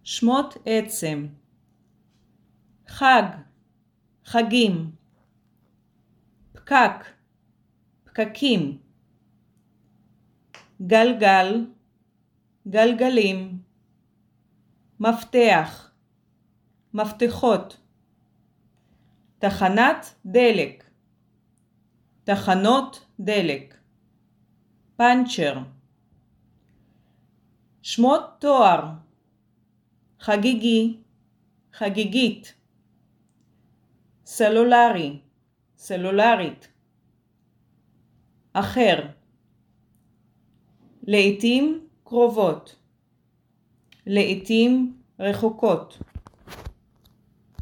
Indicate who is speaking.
Speaker 1: שמות עצם. חג, חגים. פקק, פקקים. גלגל, גלגלים. מפתח, מפתחות. תחנת דלק, תחנות דלק. פנצ'ר. שמות תואר. חגיגי, חגיגית. סלולרי, סלולרית. אחר. לעתים קרובות, לעתים רחוקות.